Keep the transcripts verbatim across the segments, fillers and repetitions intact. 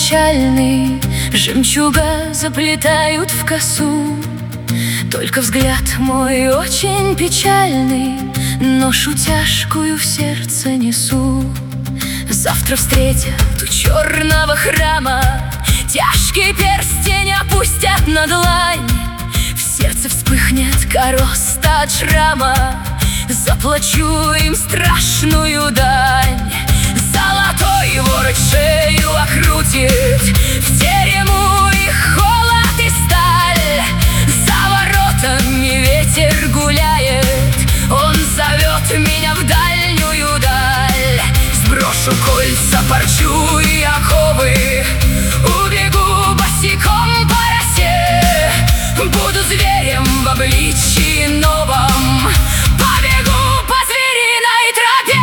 печальный, жемчуга заплетают в косу. Только взгляд мой очень печальный, ношу тяжкую в сердце несу. Завтра встретят у черного храма, тяжкий перстень опустят на длань. В сердце вспыхнет короста от шрама, заплачу им страшную дань. Золотой ворот шею окрутит, в терему их холод и сталь. За воротами ветер гуляет, он зовет меня в дальнюю даль. Сброшу кольца, парчу и оковы, убегу босиком по росе. Буду зверем в обличии новом, побегу по звериной тропе.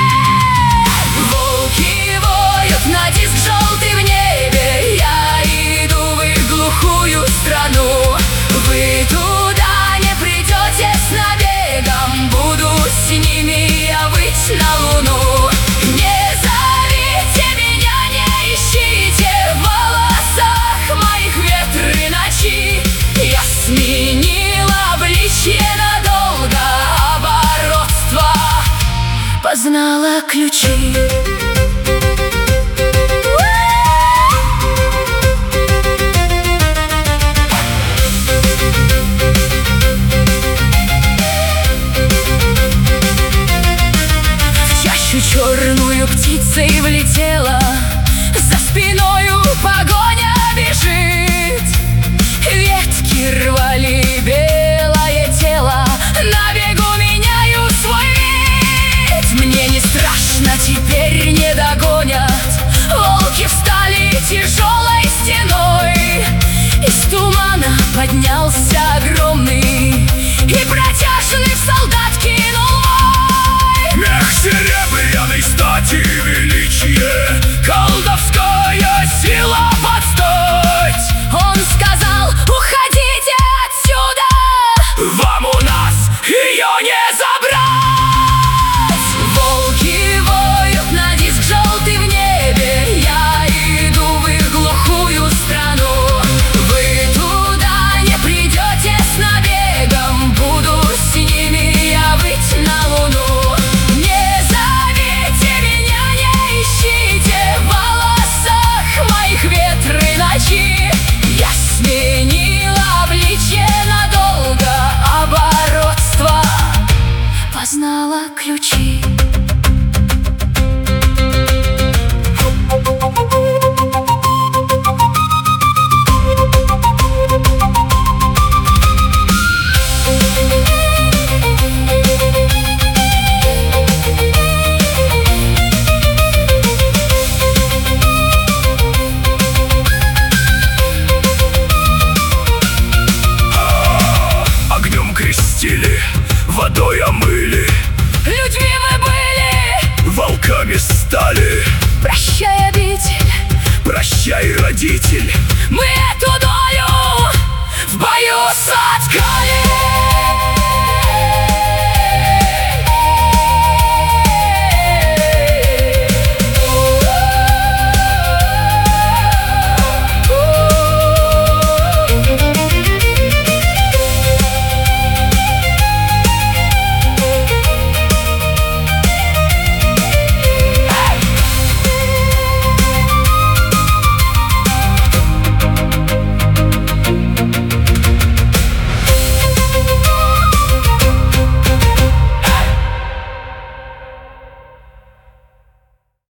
Волки воют на диск желтый в небе, я иду в их глухую страну. Вы туда не придете с набегом, буду с ними я выть на луну. Не зовите меня, не ищите в волосах моих ветры ночи. Я сменила обличье надолго, оборотство познала ключи. В чащу черную птицей влетела, за спиною погоня бежит. Ветки рвали белое тело, на бегу меняю свой вид. Мне не страшно, теперь не догонят, волки встали тяжелой стеной. Из тумана поднялся огромный и протяжный в солдат кинул мой. Мех серебряной стати величие, колдовская сила подстать. Он сказал: уходите отсюда, вам у нас ее не забрать. волки воют на диск желтый в небе, я иду в их глухую страну. Вы туда не придете с набегом, буду с ними я выть на луну. Не зовите меня, не ищите в волосах моих ветры ночи. Я сменила обличье надолго, оборотство познала ключи. Огнем крестили, водой омыли, Людьми вы были, волками стали. прощай, обитель, Прощай, родитель, мы эту долю в бою соткали.